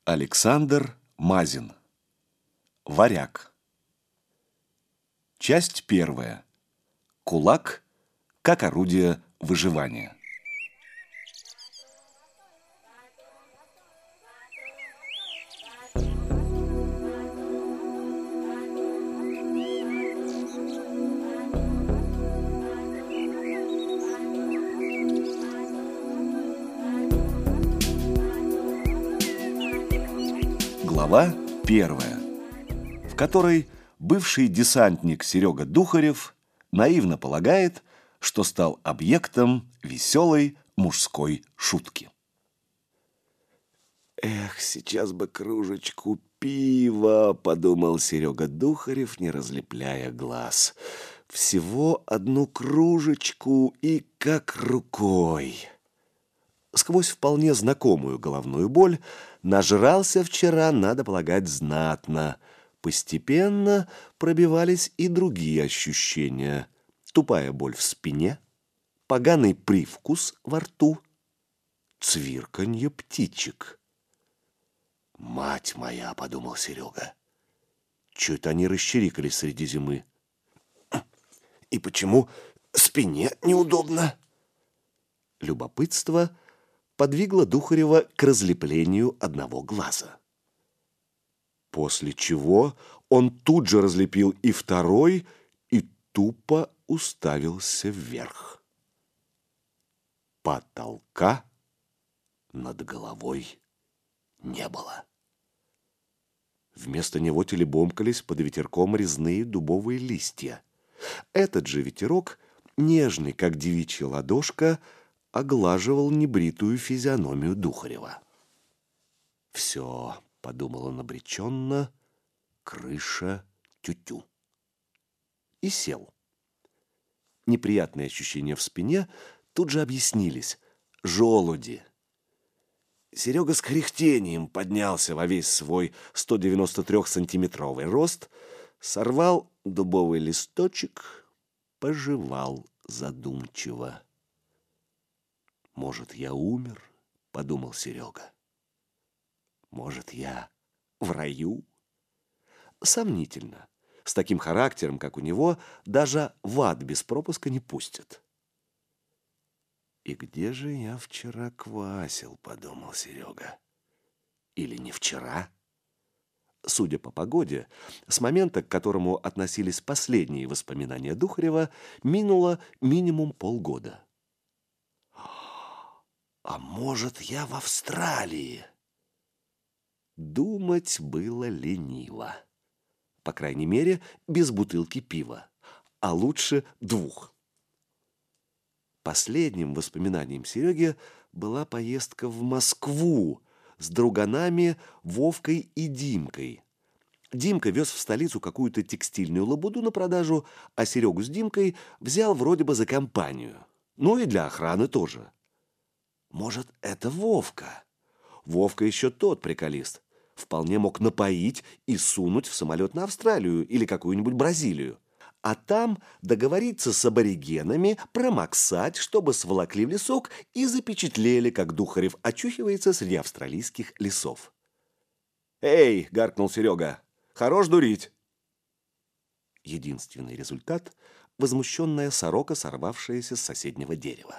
Александр Мазин. Варяг. Часть первая. Кулак как орудие выживания. Глава первая, в которой бывший десантник Серега Духарев наивно полагает, что стал объектом веселой мужской шутки. «Эх, сейчас бы кружечку пива», — подумал Серега Духарев, не разлепляя глаз. «Всего одну кружечку и как рукой». Сквозь вполне знакомую головную боль нажрался вчера, надо полагать, знатно. Постепенно пробивались и другие ощущения. Тупая боль в спине, поганый привкус во рту, цвирканье птичек. «Мать моя!» — подумал Серега. «Чё-то они расчирикались среди зимы. И почему спине неудобно?» Любопытство подвигло Духарева к разлеплению одного глаза. После чего он тут же разлепил и второй и тупо уставился вверх. Потолка над головой не было. Вместо него телебомкались под ветерком резные дубовые листья. Этот же ветерок, нежный, как девичья ладошка, оглаживал небритую физиономию Духарева. «Все», — подумал он обреченно, — «крыша тю-тю». И сел. Неприятные ощущения в спине тут же объяснились. Желуди. Серега с кряхтением поднялся во весь свой 193-сантиметровый рост, сорвал дубовый листочек, пожевал задумчиво. «Может, я умер?» — подумал Серега. «Может, я в раю?» Сомнительно. С таким характером, как у него, даже в ад без пропуска не пустят. «И где же я вчера квасил?» — подумал Серега. «Или не вчера?» Судя по погоде, с момента, к которому относились последние воспоминания Духарева, минуло минимум полгода. «А может, я в Австралии?» Думать было лениво. По крайней мере, без бутылки пива, а лучше 2. Последним воспоминанием Сереги была поездка в Москву с друганами Вовкой и Димкой. Димка вез в столицу какую-то текстильную лабуду на продажу, а Серегу с Димкой взял вроде бы за компанию. Ну и для охраны тоже. Может, это Вовка? Вовка еще тот приколист. Вполне мог напоить и сунуть в самолет на Австралию или какую-нибудь Бразилию. А там договориться с аборигенами, промоксать, чтобы сволокли в лесок и запечатлели, как Духарев очухивается среди австралийских лесов. «Эй!» — гаркнул Серега. «Хорош дурить!» Единственный результат — возмущенная сорока, сорвавшаяся с соседнего дерева.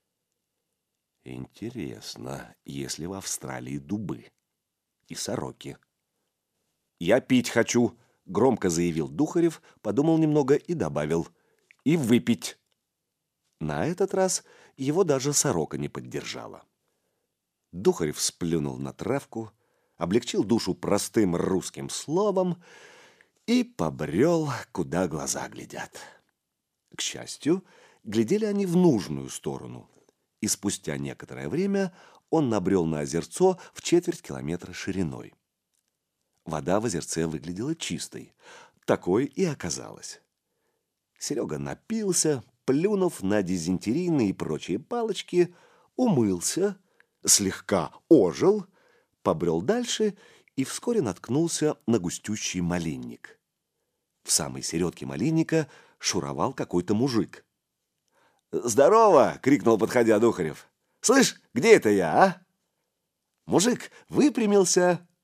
Интересно, если в Австралии дубы и сороки. «Я пить хочу!» — громко заявил Духарев, подумал немного и добавил. «И выпить!» На этот раз его даже сорока не поддержала. Духарев сплюнул на травку, облегчил душу простым русским словом и побрел, куда глаза глядят. К счастью, глядели они в нужную сторону, и спустя некоторое время он набрел на озерцо в 1/4 километра шириной. Вода в озерце выглядела чистой. Такой и оказалось. Серега напился, плюнув на дизентерийные и прочие палочки, умылся, слегка ожил, побрел дальше и вскоре наткнулся на густющий малинник. В самой середке малинника шуровал какой-то мужик. «Здорово!» — крикнул, подходя Духарев. «Слышь, где это я, а?» Мужик выпрямился,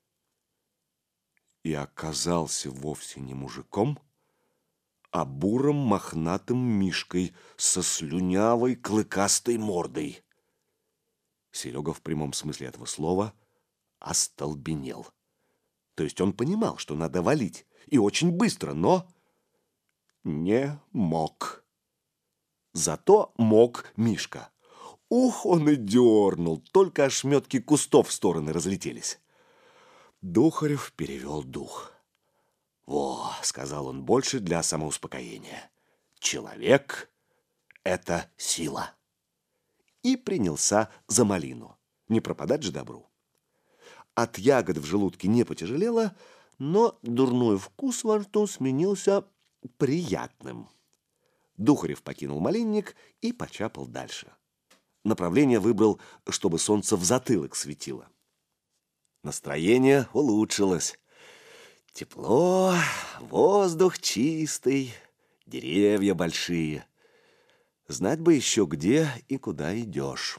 и оказался вовсе не мужиком, а бурым мохнатым мишкой со слюнявой клыкастой мордой. Серега в прямом смысле этого слова остолбенел. То есть он понимал, что надо валить, и очень быстро, но не мог. Зато мог Мишка. Ух, он и дернул, только ошметки кустов в стороны разлетелись. Духарев перевел дух. «Во», — сказал он больше для самоуспокоения, — «человек — это сила». И принялся за малину. Не пропадать же добру. От ягод в желудке не потяжелело, но дурной вкус во рту сменился приятным. Духарев покинул малинник и почапал дальше. Направление выбрал, чтобы солнце в затылок светило. Настроение улучшилось. Тепло, воздух чистый, деревья большие. Знать бы еще, где и куда идешь.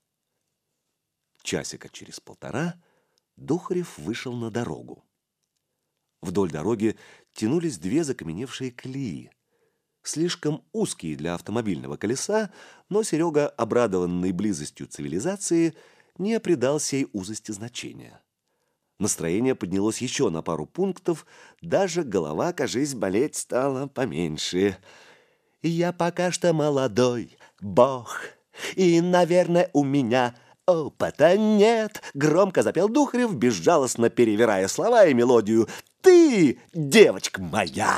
Часика через полтора Духарев вышел на дорогу. Вдоль дороги тянулись две закаменевшие колеи. Слишком узкие для автомобильного колеса, но Серега, обрадованный близостью цивилизации, не придал сей узости значения. Настроение поднялось еще на пару пунктов, даже голова, кажись, болеть стала поменьше. «Я пока что молодой бог, и, наверное, у меня опыта нет», — громко запел Духарев, безжалостно перевирая слова и мелодию. «Ты, девочка моя!»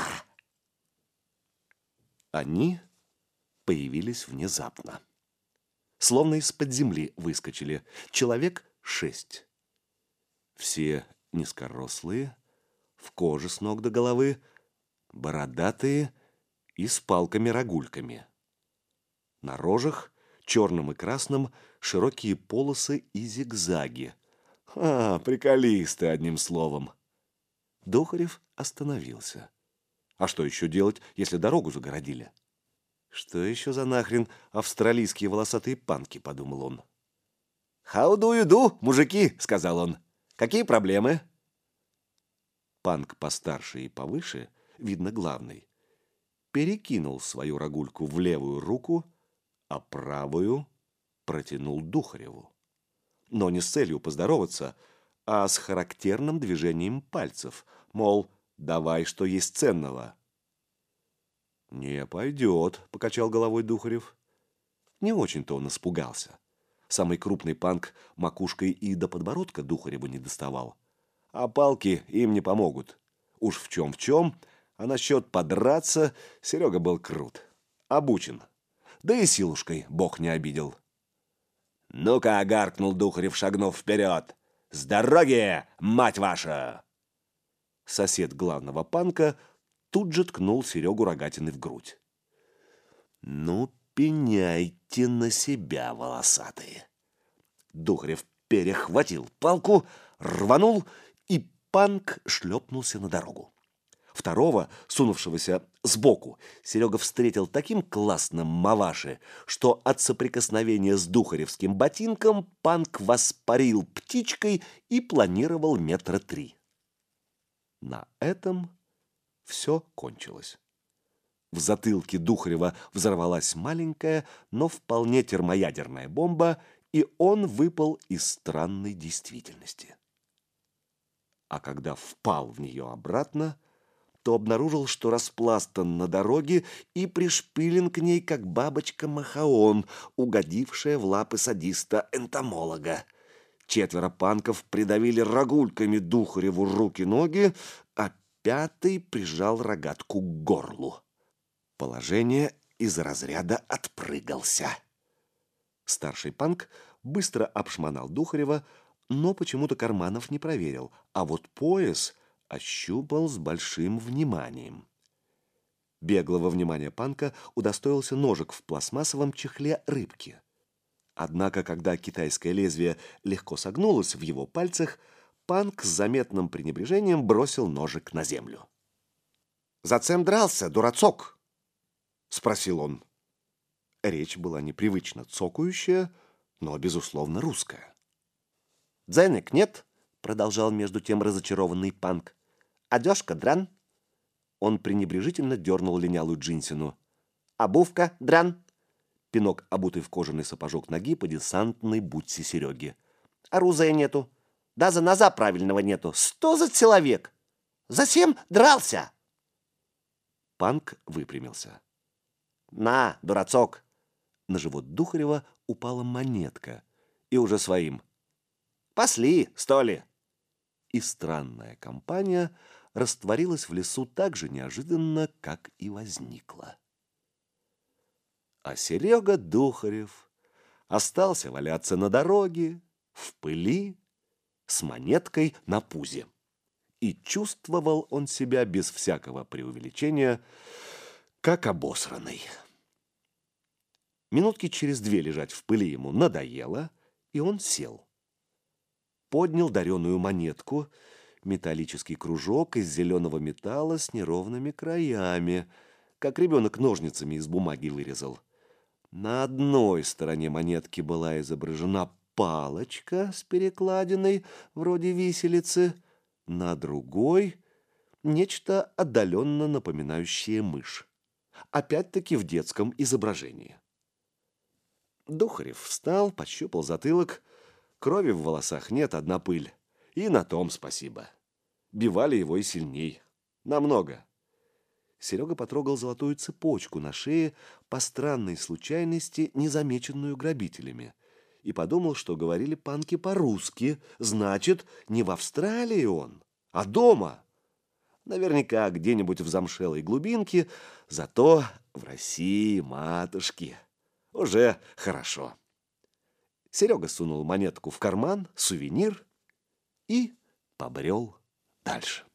Они появились внезапно. Словно из-под земли выскочили. Человек 6. Все низкорослые, в коже с ног до головы, бородатые и с палками-рогульками. На рожах, черным и красным, широкие полосы и зигзаги. Приколисты, одним словом. Духарев остановился. А что еще делать, если дорогу загородили? Что еще за нахрен австралийские волосатые панки, подумал он. «How do you do, мужики?» — сказал он. «Какие проблемы?» Панк постарше и повыше, видно главный, перекинул свою рогульку в левую руку, а правую протянул Духареву. Но не с целью поздороваться, а с характерным движением пальцев, мол, давай, что есть ценного. «Не пойдет», — покачал головой Духарев. Не очень-то он испугался. Самый крупный панк макушкой и до подбородка Духареву не доставал. А палки им не помогут. Уж в чем, а насчет подраться Серега был крут. Обучен. Да и силушкой бог не обидел. «Ну-ка», — гаркнул Духарев, шагнув вперед. «С дороги, мать ваша!» Сосед главного панка тут же ткнул Серегу рогатиной в грудь. «Ну, пеняйте на себя, волосатые!» Духарев перехватил палку, рванул, и панк шлепнулся на дорогу. Второго, сунувшегося сбоку, Серега встретил таким классным маваши, что от соприкосновения с духаревским ботинком панк воспарил птичкой и планировал 3 метра. На этом все кончилось. В затылке Духарева взорвалась маленькая, но вполне термоядерная бомба, и он выпал из странной действительности. А когда впал в нее обратно, то обнаружил, что распластан на дороге и пришпилен к ней, как бабочка Махаон, угодившая в лапы садиста-энтомолога. 4 панков придавили рогульками Духареву руки-ноги, а 5-й прижал рогатку к горлу. Положение из разряда «отпрыгался». Старший панк быстро обшмонал Духарева, но почему-то карманов не проверил, а вот пояс ощупал с большим вниманием. Беглого внимания панка удостоился ножик в пластмассовом чехле рыбки. Однако, когда китайское лезвие легко согнулось в его пальцах, панк с заметным пренебрежением бросил ножик на землю. «Зачем дрался, дурацок?» — спросил он. Речь была непривычно цокающая, но, безусловно, русская. «Денег нет?» — продолжал между тем разочарованный панк. Одежка дран. Он пренебрежительно дернул линялую джинсину. Обувка дран. Пинок, обутый в кожаный сапожок ноги по десантной бутсе Сереги. Оружия нету. Даже ножа правильного нету. Что за человек? Зачем дрался? Панк выпрямился. На, дурацок. На живот Духарева упала монетка. И уже своим. Пошли, что ли? И странная компания растворилась в лесу так же неожиданно, как и возникла. А Серега Духарев остался валяться на дороге, в пыли, с монеткой на пузе. И чувствовал он себя без всякого преувеличения, как обосранный. Минутки через 2 лежать в пыли ему надоело, и он сел. Поднял дареную монетку, металлический кружок из зеленого металла с неровными краями, как ребенок ножницами из бумаги вырезал. На одной стороне монетки была изображена палочка с перекладиной, вроде виселицы, на другой — нечто отдаленно напоминающее мышь. Опять-таки в детском изображении. Духарев встал, пощупал затылок. Крови в волосах нет, одна пыль. И на том спасибо. Бивали его и сильней. Намного. Серега потрогал золотую цепочку на шее, по странной случайности, незамеченную грабителями, и подумал, что говорили панки по-русски. Значит, не в Австралии он, а дома. Наверняка где-нибудь в замшелой глубинке, зато в России матушки. Уже хорошо. Серега сунул монетку в карман, сувенир, и побрел дальше.